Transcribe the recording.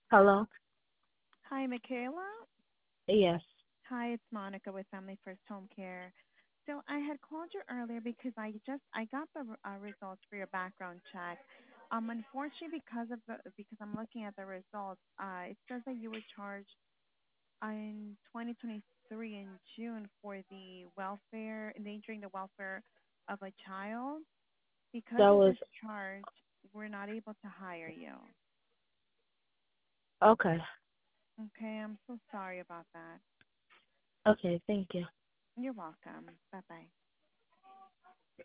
Hello? Hi, Michaela. Yes. Hi, it's Monica with Family First Home Care. So I had called you earlier because I got the results for your background check. Unfortunately, because I'm looking at the results, it says that you were charged in 2023 in June for the welfare, endangering the welfare of a child. Because That of was this charge, we're not able to hire you. okay. Okay, I'm so sorry about that. Okay, thank you. You're welcome. Bye bye.